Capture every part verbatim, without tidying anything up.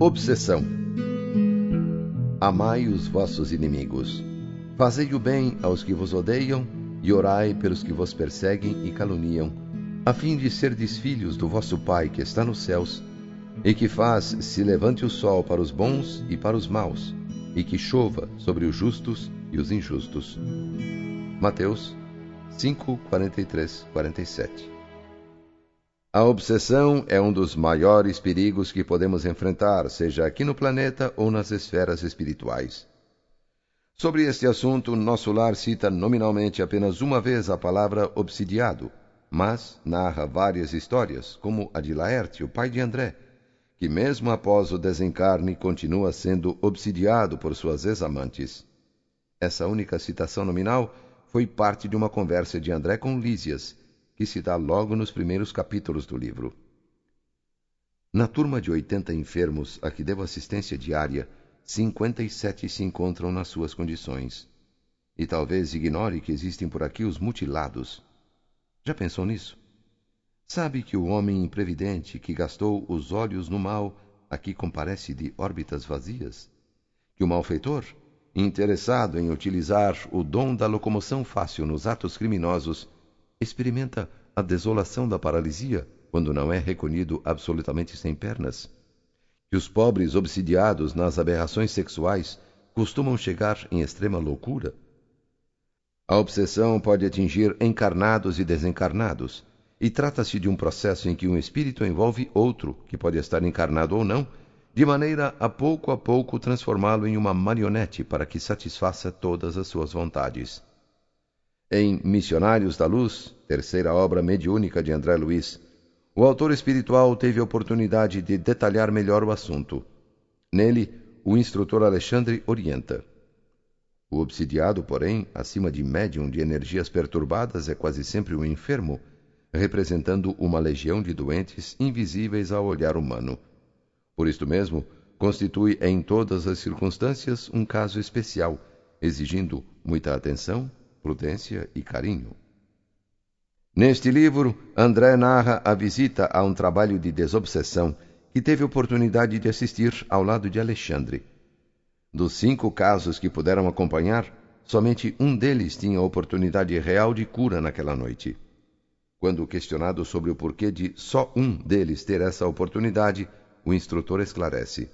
Obsessão. Amai os vossos inimigos. Fazei o bem aos que vos odeiam, e orai pelos que vos perseguem e caluniam, a fim de serdes filhos do vosso Pai que está nos céus, e que faz se levante o sol para os bons e para os maus, e que chova sobre os justos e os injustos. Mateus cinco, quarenta e três, quarenta e sete. A obsessão é um dos maiores perigos que podemos enfrentar, seja aqui no planeta ou nas esferas espirituais. Sobre este assunto, Nosso Lar cita nominalmente apenas uma vez a palavra obsidiado, mas narra várias histórias, como a de Laerte, o pai de André, que mesmo após o desencarne continua sendo obsidiado por suas ex-amantes. Essa única citação nominal foi parte de uma conversa de André com Lísias, que se dá logo nos primeiros capítulos do livro. Na turma de oitenta enfermos a que devo assistência diária, cinquenta e sete se encontram nas suas condições. E talvez ignore que existem por aqui os mutilados. Já pensou nisso? Sabe que o homem imprevidente que gastou os olhos no mal aqui comparece de órbitas vazias? Que o malfeitor, interessado em utilizar o dom da locomoção fácil nos atos criminosos, experimenta a desolação da paralisia quando não é recolhido absolutamente sem pernas? Que os pobres obsidiados nas aberrações sexuais costumam chegar em extrema loucura? A obsessão pode atingir encarnados e desencarnados, e trata-se de um processo em que um espírito envolve outro, que pode estar encarnado ou não, de maneira a pouco a pouco transformá-lo em uma marionete para que satisfaça todas as suas vontades. Em Missionários da Luz, terceira obra mediúnica de André Luiz, o autor espiritual teve a oportunidade de detalhar melhor o assunto. Nele, o instrutor Alexandre orienta. O obsidiado, porém, acima de médium de energias perturbadas, é quase sempre um enfermo, representando uma legião de doentes invisíveis ao olhar humano. Por isto mesmo, constitui em todas as circunstâncias um caso especial, exigindo muita atenção, prudência e carinho. Neste livro, André narra a visita a um trabalho de desobsessão que teve oportunidade de assistir ao lado de Alexandre. Dos cinco casos que puderam acompanhar, somente um deles tinha oportunidade real de cura naquela noite. Quando questionado sobre o porquê de só um deles ter essa oportunidade, o instrutor esclarece.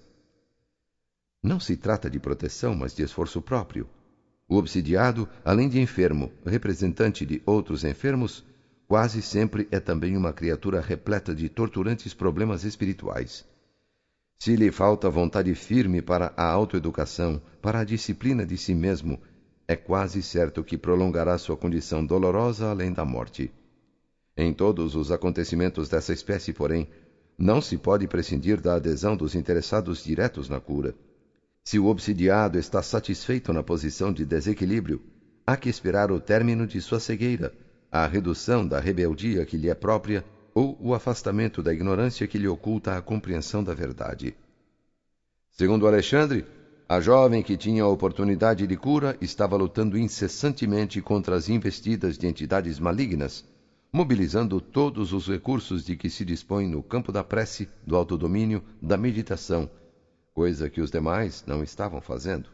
Não se trata de proteção, mas de esforço próprio. O obsidiado, além de enfermo, representante de outros enfermos, quase sempre é também uma criatura repleta de torturantes problemas espirituais. Se lhe falta vontade firme para a autoeducação, para a disciplina de si mesmo, é quase certo que prolongará sua condição dolorosa além da morte. Em todos os acontecimentos dessa espécie, porém, não se pode prescindir da adesão dos interessados diretos na cura. Se o obsidiado está satisfeito na posição de desequilíbrio, há que esperar o término de sua cegueira, a redução da rebeldia que lhe é própria ou o afastamento da ignorância que lhe oculta a compreensão da verdade. Segundo Alexandre, a jovem que tinha a oportunidade de cura estava lutando incessantemente contra as investidas de entidades malignas, mobilizando todos os recursos de que se dispõe no campo da prece, do autodomínio, da meditação, coisa que os demais não estavam fazendo.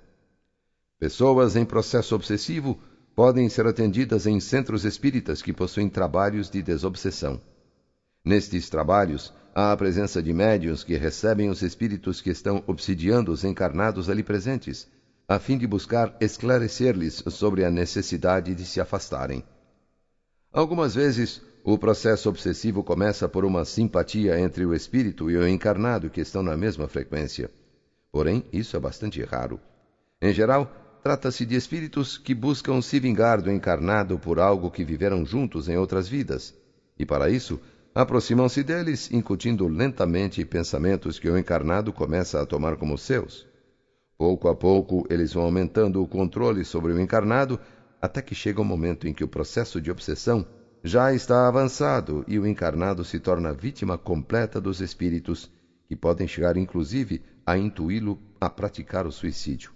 Pessoas em processo obsessivo podem ser atendidas em centros espíritas que possuem trabalhos de desobsessão. Nestes trabalhos, há a presença de médiuns que recebem os espíritos que estão obsidiando os encarnados ali presentes, a fim de buscar esclarecer-lhes sobre a necessidade de se afastarem. Algumas vezes, o processo obsessivo começa por uma simpatia entre o espírito e o encarnado que estão na mesma frequência. Porém, isso é bastante raro. Em geral, trata-se de espíritos que buscam se vingar do encarnado por algo que viveram juntos em outras vidas, e para isso, aproximam-se deles, incutindo lentamente pensamentos que o encarnado começa a tomar como seus. Pouco a pouco, eles vão aumentando o controle sobre o encarnado, até que chega o momento em que o processo de obsessão já está avançado e o encarnado se torna vítima completa dos espíritos, que podem chegar inclusive a intuí-lo a praticar o suicídio.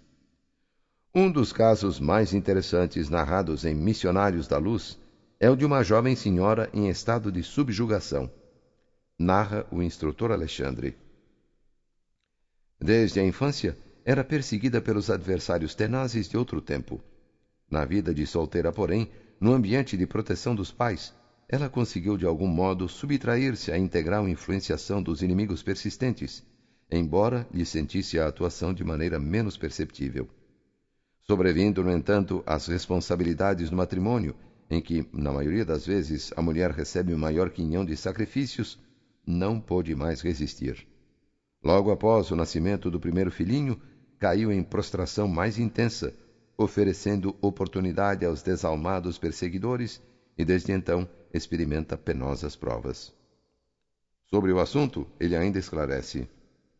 Um dos casos mais interessantes narrados em Missionários da Luz é o de uma jovem senhora em estado de subjugação. Narra o instrutor Alexandre. Desde a infância, era perseguida pelos adversários tenazes de outro tempo. Na vida de solteira, porém, no ambiente de proteção dos pais, ela conseguiu de algum modo subtrair-se à integral influenciação dos inimigos persistentes, embora lhe sentisse a atuação de maneira menos perceptível. Sobrevindo, no entanto, as responsabilidades do matrimônio, em que, na maioria das vezes, a mulher recebe o maior quinhão de sacrifícios, não pôde mais resistir. Logo após o nascimento do primeiro filhinho, caiu em prostração mais intensa, oferecendo oportunidade aos desalmados perseguidores e, desde então, experimenta penosas provas. Sobre o assunto, ele ainda esclarece: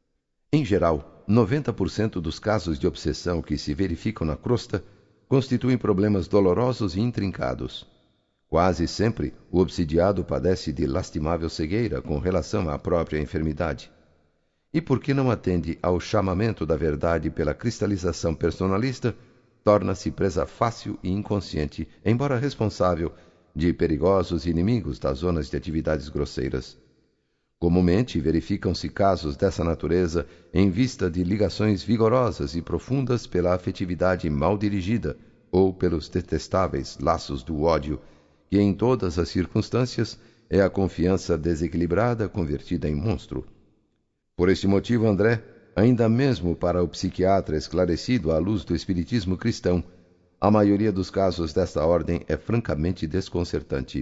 em geral, noventa por cento dos casos de obsessão que se verificam na crosta constituem problemas dolorosos e intrincados. Quase sempre, o obsidiado padece de lastimável cegueira com relação à própria enfermidade. E porque não atende ao chamamento da verdade pela cristalização personalista, torna-se presa fácil e inconsciente, embora responsável, de perigosos inimigos das zonas de atividades grosseiras. Comumente verificam-se casos dessa natureza em vista de ligações vigorosas e profundas pela afetividade mal dirigida ou pelos detestáveis laços do ódio, que em todas as circunstâncias é a confiança desequilibrada convertida em monstro. Por este motivo, André, ainda mesmo para o psiquiatra esclarecido à luz do espiritismo cristão, a maioria dos casos desta ordem é francamente desconcertante.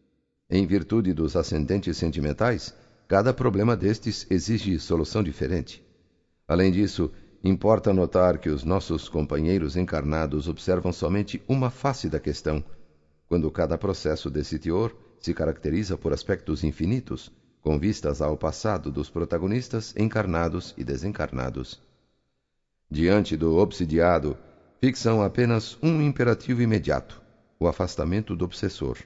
Em virtude dos ascendentes sentimentais, cada problema destes exige solução diferente. Além disso, importa notar que os nossos companheiros encarnados observam somente uma face da questão, quando cada processo desse teor se caracteriza por aspectos infinitos, com vistas ao passado dos protagonistas encarnados e desencarnados. Diante do obsidiado, fixam apenas um imperativo imediato: o afastamento do obsessor.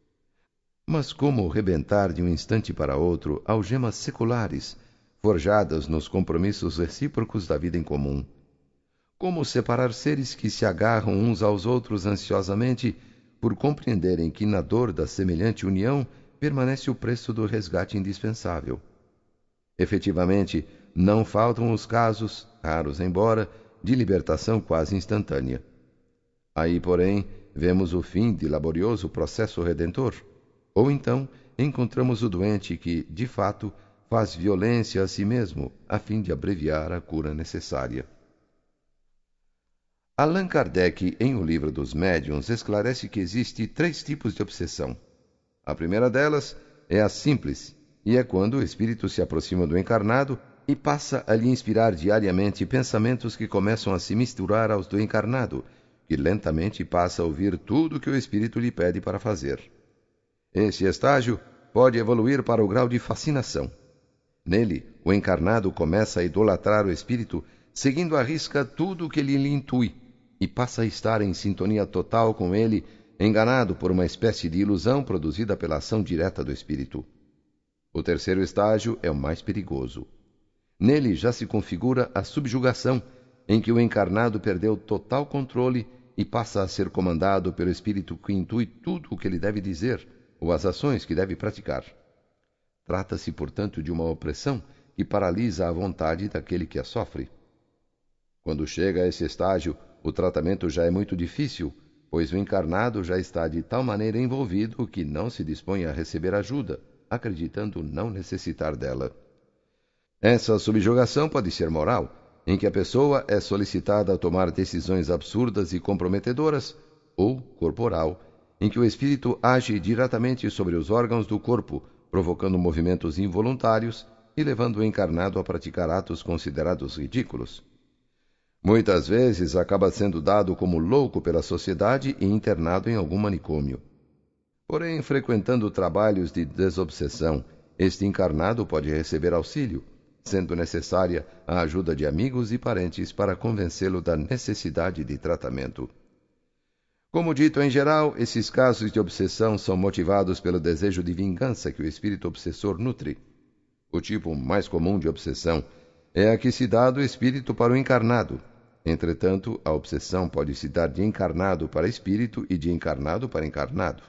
Mas como rebentar de um instante para outro algemas seculares, forjadas nos compromissos recíprocos da vida em comum? Como separar seres que se agarram uns aos outros ansiosamente por compreenderem que na dor da semelhante união permanece o preço do resgate indispensável? Efetivamente, não faltam os casos, raros embora, de libertação quase instantânea. Aí, porém, vemos o fim de laborioso processo redentor. Ou então encontramos o doente que, de fato, faz violência a si mesmo a fim de abreviar a cura necessária. Allan Kardec, em O Livro dos Médiuns, esclarece que existe três tipos de obsessão. A primeira delas é a simples, e é quando o espírito se aproxima do encarnado e passa a lhe inspirar diariamente pensamentos que começam a se misturar aos do encarnado, que lentamente passa a ouvir tudo o que o espírito lhe pede para fazer. Esse estágio pode evoluir para o grau de fascinação. Nele, o encarnado começa a idolatrar o espírito, seguindo à risca tudo o que ele lhe intui, e passa a estar em sintonia total com ele, enganado por uma espécie de ilusão produzida pela ação direta do espírito. O terceiro estágio é o mais perigoso. Nele já se configura a subjugação, em que o encarnado perdeu total controle e passa a ser comandado pelo espírito que intui tudo o que ele deve dizer, ou as ações que deve praticar. Trata-se, portanto, de uma opressão que paralisa a vontade daquele que a sofre. Quando chega a esse estágio, o tratamento já é muito difícil, pois o encarnado já está de tal maneira envolvido que não se dispõe a receber ajuda, acreditando não necessitar dela. Essa subjugação pode ser moral, em que a pessoa é solicitada a tomar decisões absurdas e comprometedoras, ou corporal, em que o espírito age diretamente sobre os órgãos do corpo, provocando movimentos involuntários e levando o encarnado a praticar atos considerados ridículos. Muitas vezes acaba sendo dado como louco pela sociedade e internado em algum manicômio. Porém, frequentando trabalhos de desobsessão, este encarnado pode receber auxílio, sendo necessária a ajuda de amigos e parentes para convencê-lo da necessidade de tratamento. Como dito em geral, esses casos de obsessão são motivados pelo desejo de vingança que o espírito obsessor nutre. O tipo mais comum de obsessão é a que se dá do espírito para o encarnado. Entretanto, a obsessão pode se dar de encarnado para espírito e de encarnado para encarnado.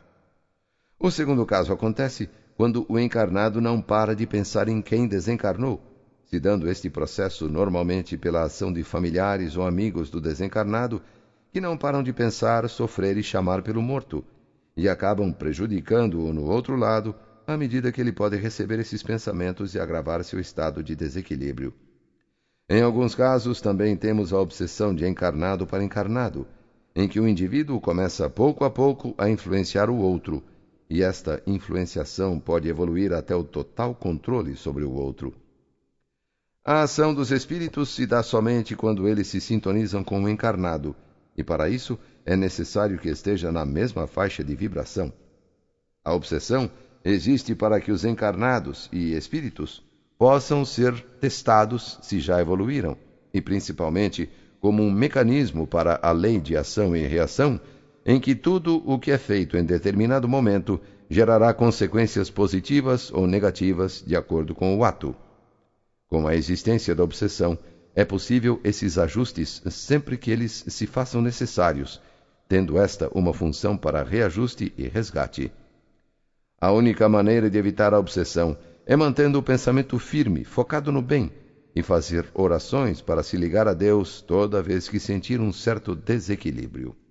O segundo caso acontece quando o encarnado não para de pensar em quem desencarnou, se dando este processo normalmente pela ação de familiares ou amigos do desencarnado que não param de pensar, sofrer e chamar pelo morto, e acabam prejudicando-o no outro lado à medida que ele pode receber esses pensamentos e agravar seu estado de desequilíbrio. Em alguns casos também temos a obsessão de encarnado para encarnado, em que o indivíduo começa pouco a pouco a influenciar o outro, e esta influenciação pode evoluir até o total controle sobre o outro. A ação dos espíritos se dá somente quando eles se sintonizam com o encarnado, e para isso é necessário que esteja na mesma faixa de vibração. A obsessão existe para que os encarnados e espíritos possam ser testados se já evoluíram, e principalmente como um mecanismo para a lei de ação e reação, em que tudo o que é feito em determinado momento gerará consequências positivas ou negativas de acordo com o ato. Com a existência da obsessão, é possível esses ajustes sempre que eles se façam necessários, tendo esta uma função para reajuste e resgate. A única maneira de evitar a obsessão é mantendo o pensamento firme, focado no bem, e fazer orações para se ligar a Deus toda vez que sentir um certo desequilíbrio.